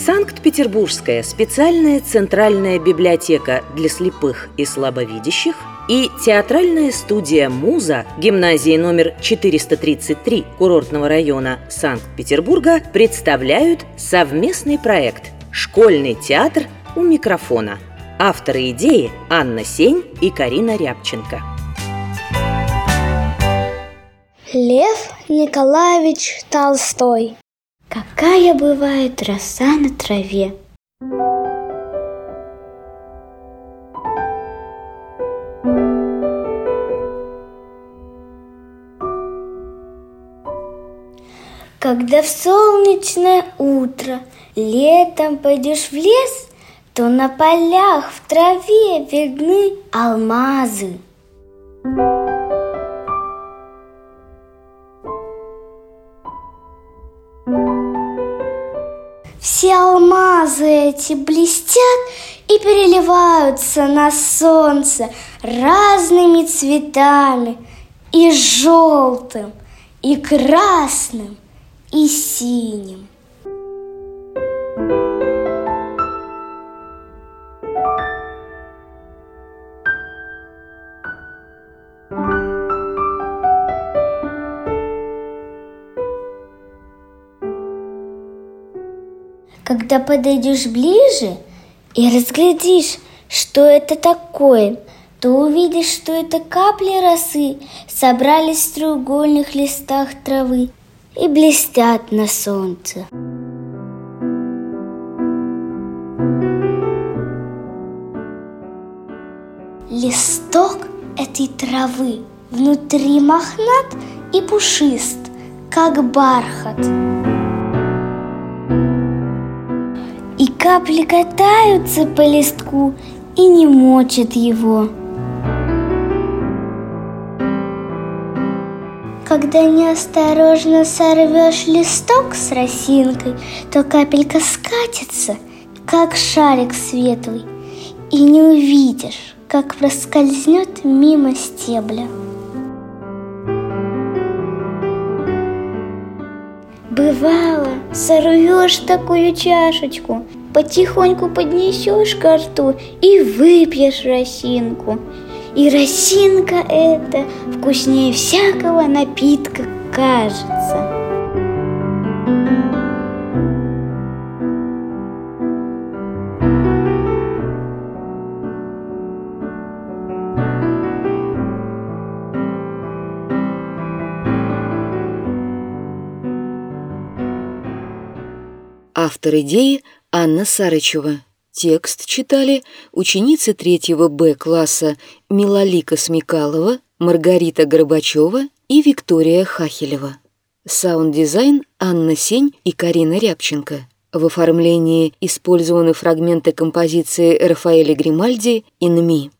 Санкт-Петербургская специальная центральная библиотека для слепых и слабовидящих и театральная студия «Муза» гимназии номер 433 курортного района Санкт-Петербурга представляют совместный проект «Школьный театр у микрофона». Авторы идеи Анна Сень и Карина Рябченко. Лев Николаевич Толстой. Какая бывает роса на траве. Когда в солнечное утро летом пойдешь в лес, то на полях в траве видны алмазы. Все алмазы эти блестят и переливаются на солнце разными цветами: и желтым, и красным, и синим. Когда подойдешь ближе и разглядишь, что это такое, то увидишь, что это капли росы собрались в треугольных листах травы и блестят на солнце. Листок этой травы внутри мохнат и пушист, как бархат. И капли катаются по листку и не мочат его. Когда неосторожно сорвешь листок с росинкой, то капелька скатится, как шарик светлый, и не увидишь, как проскользнет мимо стебля. Бывало, сорвешь такую чашечку, потихоньку поднесешь ко рту и выпьешь росинку. И росинка эта вкуснее всякого напитка кажется. Автор идеи Анна Сарычева. Текст читали ученицы 3 Б класса Милалика Смекалова, Маргарита Горбачева и Виктория Хахелева. Саунд-дизайн Анна Сень и Карина Рябченко. В оформлении использованы фрагменты композиции Рафаэля Гримальди «In Me».